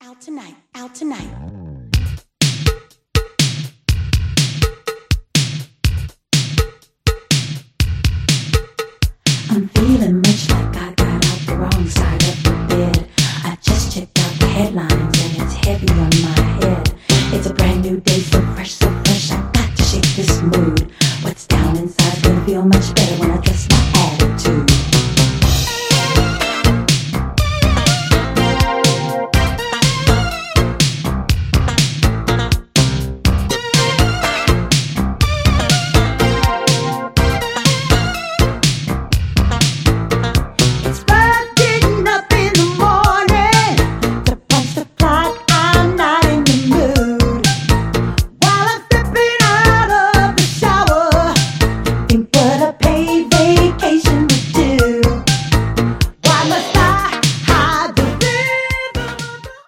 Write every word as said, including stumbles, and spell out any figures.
Out tonight, out tonight. I'm feeling much like I got out the wrong side of the bed. I just checked out the headlines and it's heavy on my head. It's a brand new day for